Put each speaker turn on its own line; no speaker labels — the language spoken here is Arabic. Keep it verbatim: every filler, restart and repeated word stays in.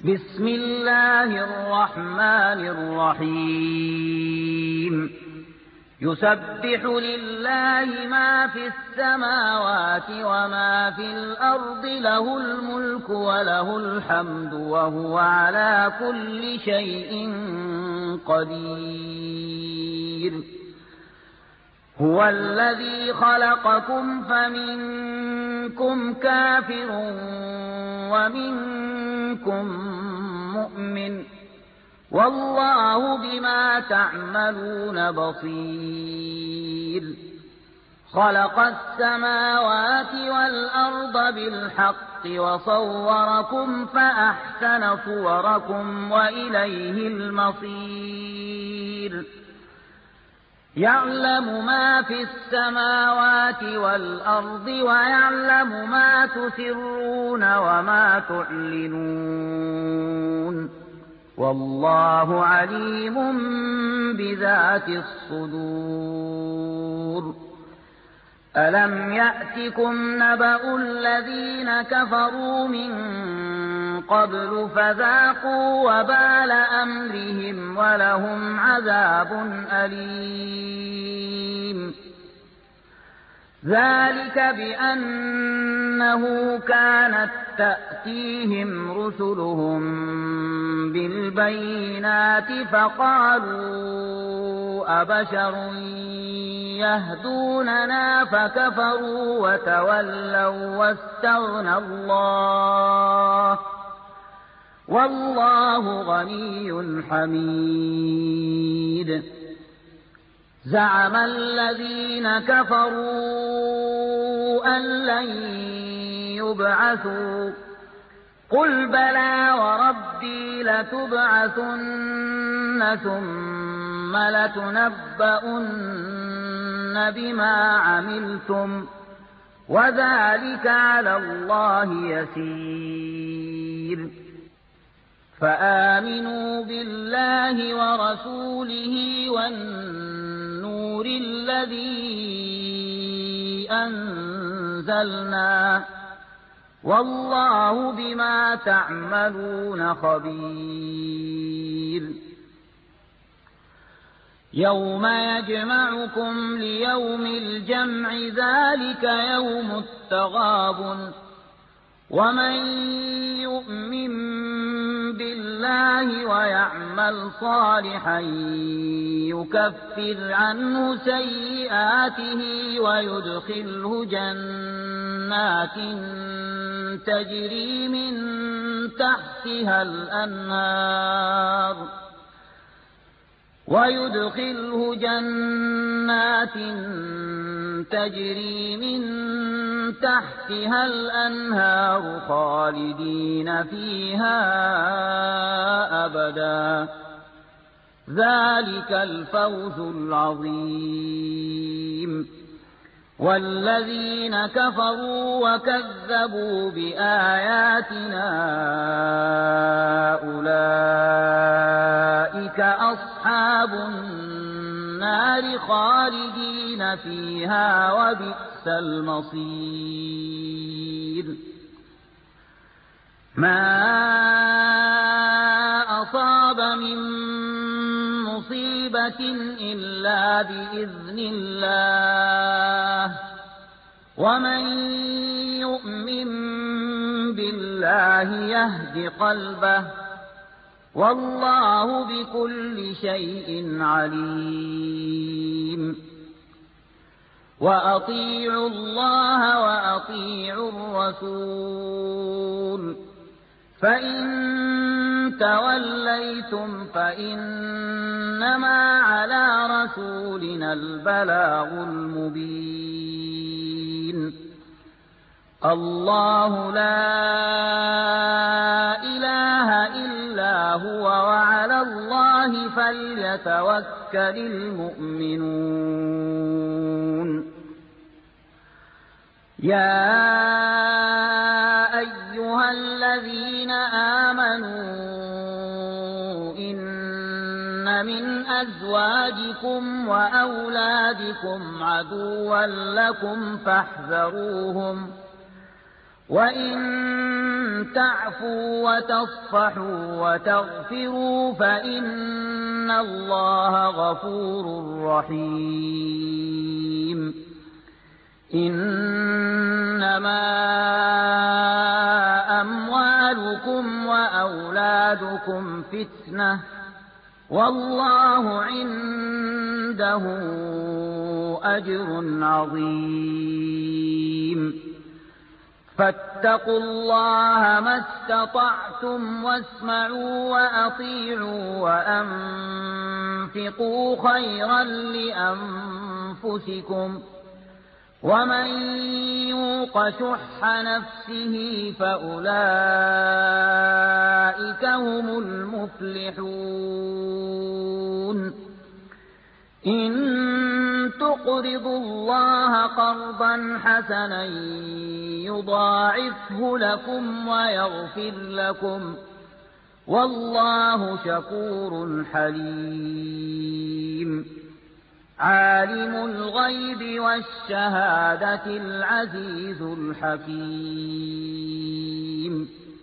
بسم الله الرحمن الرحيم يسبح لله ما في السماوات وما في الأرض له الملك وله الحمد وهو على كل شيء قدير هو الذي خلقكم فمنكم كافر ومنكم مؤمن والله بما تعملون بصير خلق السماوات والأرض بالحق وصوركم فأحسن صوركم وإليه المصير يعلم ما في السماوات والأرض ويعلم ما تسرون وما تعلنون والله عليم بذات الصدور ألم يأتكم نبأ الذين كفروا من قبل فذاقوا وبال أمرهم ولهم عذاب أليم ذلك بأنه كانت تأتيهم رسلهم بالبينات فقالوا أبشر يهدوننا فكفروا وتولوا واستغنى الله والله غني حميد زعم الذين كفروا أن لن يبعثوا قل بلى وربي لتبعثن ثم لتنبؤن بما عملتم وذلك على الله يسير فآمنوا بالله ورسوله والنور الذي أنزلنا والله بما تعملون خبير يوم يجمعكم ليوم الجمع ذلك يوم التغابن ومن يؤمن بالله ويعمل صالحا يكفر عنه سيئاته ويدخله جنات تجري من تحتها الأنهار ويدخله جنات تجري من تحتها الأنهار خالدين فيها أبدا ذلك الفوز العظيم والذين كفروا وكذبوا بآياتنا أولئك أصحاب النار خالدين فيها وبئس المصير ما أصاب من مصيبة إلا بإذن الله ومن يؤمن بالله يهد قلبه والله بكل شيء عليم وأطيعوا الله وأطيعوا الرسول فإن توليتم فإنما على رسولنا البلاغ المبين الله لا إله إلا هو وعلى الله فليتوكل المؤمنون يا أيها الذين آمنوا إن من أزواجكم وأولادكم عدوا لكم فاحذروهم وإن تعفوا وتصفحوا وتغفروا فإن الله غفور رحيم. إنما أموالكم وأولادكم فتنة والله عنده أجر عظيم. فاتقوا الله ما استطعتم واسمعوا وأطيعوا وأنفقوا خيرا لأنفسكم ومن يوق شح نفسه فأولئك هم المفلحون. إن تقرضوا الله قرضا حسنا يضاعفه لكم ويغفر لكم والله شكور حليم. عالم الغيب والشهادة العزيز الحكيم.